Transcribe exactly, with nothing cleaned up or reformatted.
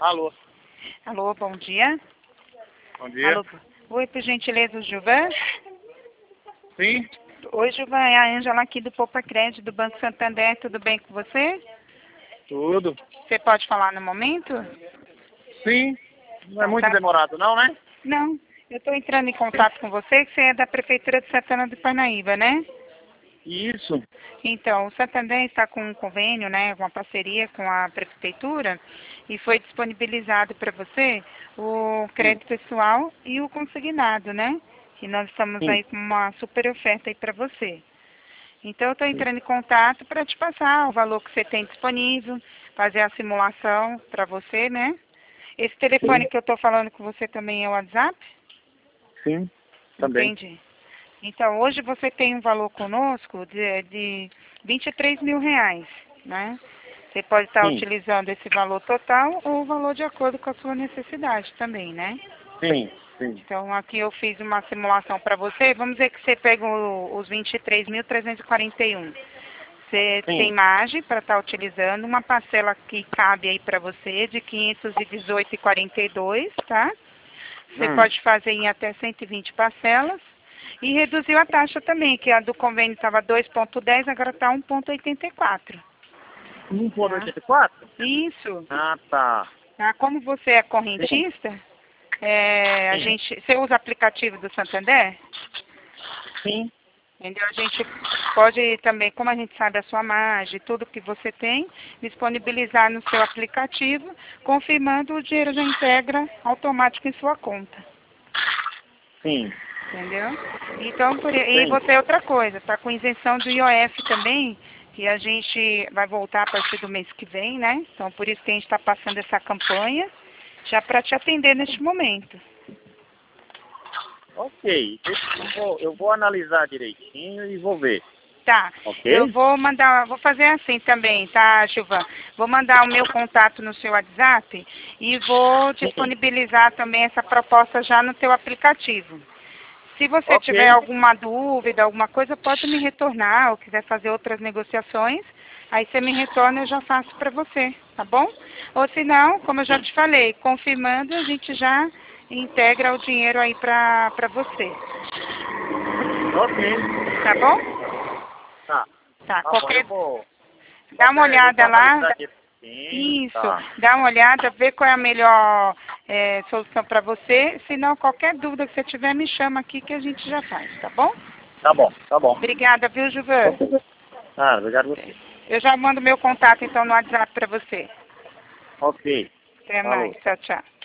Alô. Alô, bom dia. Bom dia. Alô. Oi, por gentileza, o Gilvan? Sim. Oi, Gilvan, é a Ângela aqui do Poupa Crédito, do Banco Santander, tudo bem com você? Tudo. Você pode falar no momento? Sim. Não é Então, muito tá. demorado não, né? Não, eu estou entrando em contato com você, que você é da Prefeitura de Santana do Parnaíba, né? Isso. Então, o Santander está com um convênio, né, uma parceria com a Prefeitura, e foi disponibilizado para você o Sim. crédito pessoal e o consignado, né? Que nós estamos Sim. aí com uma super oferta aí para você. Então, eu estou Sim. entrando em contato para te passar o valor que você tem disponível, fazer a simulação para você, né? Esse telefone Sim. que eu estou falando com você também é o WhatsApp? Sim. Também. Entendi. Então, hoje você tem um valor conosco de, de vinte e três mil reais, né? Você pode estar Sim. utilizando esse valor total ou o valor de acordo com a sua necessidade também, né? Sim. Sim. Então, aqui eu fiz uma simulação para você. Vamos dizer que você pega o- os vinte e três mil trezentos e quarenta e um. Você tem Sim. margem para estar utilizando, uma parcela que cabe aí para você de quinhentos e dezoito reais e quarenta e dois centavos, tá? Você Hum. pode fazer em até cento e vinte parcelas. E reduziu a taxa também, que a do convênio estava dois ponto dez, agora está um ponto oitenta e quatro. um ponto Tá? oitenta e quatro? Isso. Ah, tá. Tá? Como você é Sim. correntista, é, a Sim. gente, você usa aplicativo do Santander? Sim. Entendeu? A gente pode também, como a gente sabe a sua margem, tudo que você tem, disponibilizar no seu aplicativo, confirmando o dinheiro já integra automático em sua conta. Sim. Entendeu? Então, por, e Sim. você é outra coisa, está com isenção do I O F também, que a gente vai voltar a partir do mês que vem, né? Então, por isso que a gente está passando essa campanha, já para te atender neste momento. Ok. Eu vou, eu vou analisar direitinho e vou ver. Tá, eu Ok? vou mandar, vou fazer assim também, tá, Gilvan? Vou mandar o meu contato no seu WhatsApp e vou Sim. disponibilizar também essa proposta já no teu aplicativo. Se você tiver Ok. alguma dúvida, alguma coisa, pode me retornar ou quiser fazer outras negociações, aí você me retorna e eu já faço para você, tá bom? Ou se não, como eu já te falei, confirmando, a gente já integra o dinheiro aí para para você, Ok. tá bom? Tá. Tá, Tá bom, eu qualquer... vou. Dá uma Qualquer, eu vou olhada lá, analisar direitinho. isso, Tá. dá uma olhada, vê qual é a melhor é, solução para você, se não, qualquer dúvida que você tiver, me chama aqui que a gente já faz, tá bom? Tá bom, tá bom. Obrigada, viu, Gilvan? Ah, obrigado a você. Eu já mando meu contato então no WhatsApp para você. Ok. Até mais. Falou. Tchau, tchau.